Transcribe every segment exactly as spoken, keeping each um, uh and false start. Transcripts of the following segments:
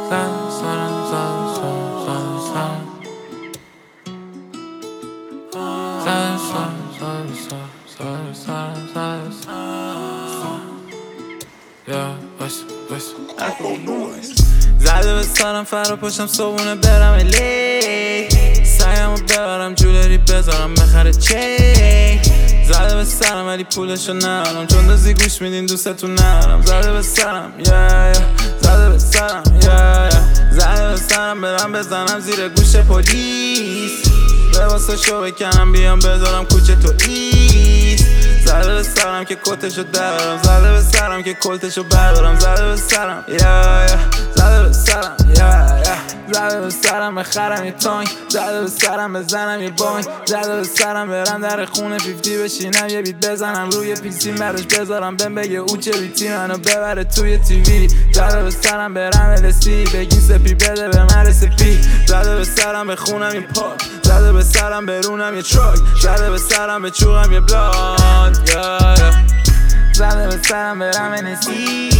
زده به سرم فرا پاشم صبونه برم الی سعیمو ببرم جولری بذارم بخره چی زده به سرم ولی پولشو نرم چون دازی گوش میدین دوستتون نرم زده به سرم yeah, yeah. زده به سرم yeah, yeah. زده به سرم برم بزنم زیر گوش پلیس لباسا شو بکنم بیام بذارم کوچه تو ایست زده به سرم که کتشو درارم زده به سرم که کلتشو بردارم زده به سرم yeah, yeah. زده به سرم yeah, yeah. زده به سرم بخرم یه تانک زده به سرم بزنم یه بانک زده به سرم برم در خونه فیفتی بشینم یه بیت بزنم روی پیسی براش بذارم بهم بگه او چه بیتی منو ببره توی تیوی زده به سرم برم السی بگین سپی بده به من رسپی زده به سرم بخونم یه پاک زده به سرم برونم یه تراک زده به سرم به چوغم یه بلاند yeah, yeah. زده به سرم برم السی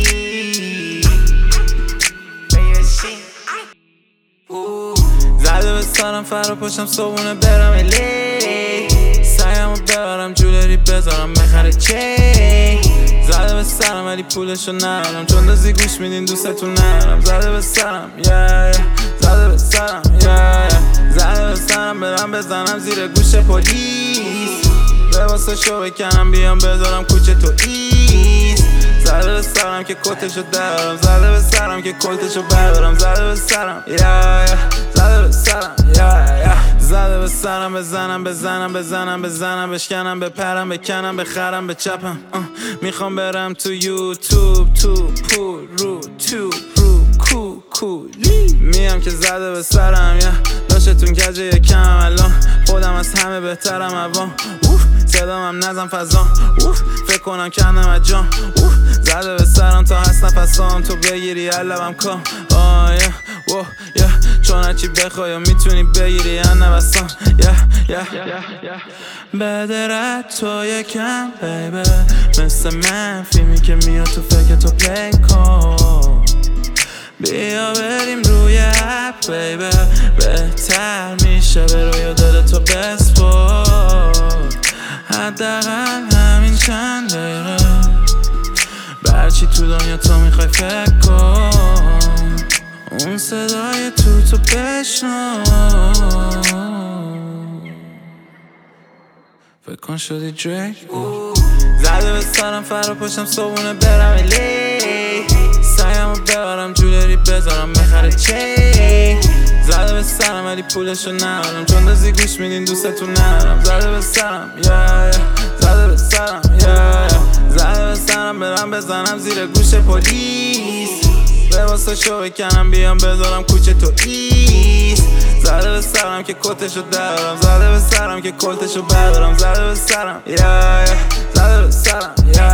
زده به سرم فرا پاشم صبونه برم الی سعیمو ببرم جولری بذارم بخره چی زده به سرم ولی پولشو نرم چون دازی گوش میدین دوستتون نرم زده به سرم yeah, yeah. زده به سرم yeah, yeah. زده به سرم برم بزنم زیر گوش پلیس لباسا شو بکنم بیام بذارم کوچه تو ایست زده به سرم که کتشو درارم زده به سرم که کلتشو بردارم زده به سرم yeah, yeah. زده به سرم yeah, yeah. زده به سرم بزنم بزنم بزنم بزنم بشکنم بپرم بکنم بخرم بچپم uh. میخوام برم تو یوتیوب تو پول رو تو رو کو کولی میم که زده به سرم yeah. داشتون کجه یکم الان خودم از همه بهترم اوام صدام هم نزم فضام فکر کنم کندم از جام زده به سرم تا هست نفسام تو بگیری علبم کام آه یه وو یه چون هرچی بخوای میتونی بگیری یا نوستان یه یه بده رد تو یکم بیبه مثل من فیلمی که میاد تو فکر تو پلی کن بیا بریم روی اپ بیبه بهتر میشه به روی دل تو بسپار حداقل همین چند دقیقه برچی تو دنیا تو میخوای فکر کن اون صدای تو تو بشنو فکر کن شدی دریک زده به سرم فرا پاشم صبونه برم الی سعیمو ببرم جولری بذارم بخره چی زده به سرم ولی پولشو نرم چون دازی گوش میدین دوستتون نرم زده به سرم yeah, yeah. زده به سرم yeah, yeah. زده به سرم برم بزنم زیر گوش پلیس لباسا شو بکنم بیام بذارم کوچه تو ایست زده به سرم که کتشو درارم زده به سرم که کلتشو بردارم زده به سرم yeah, yeah. زده به سرم yeah.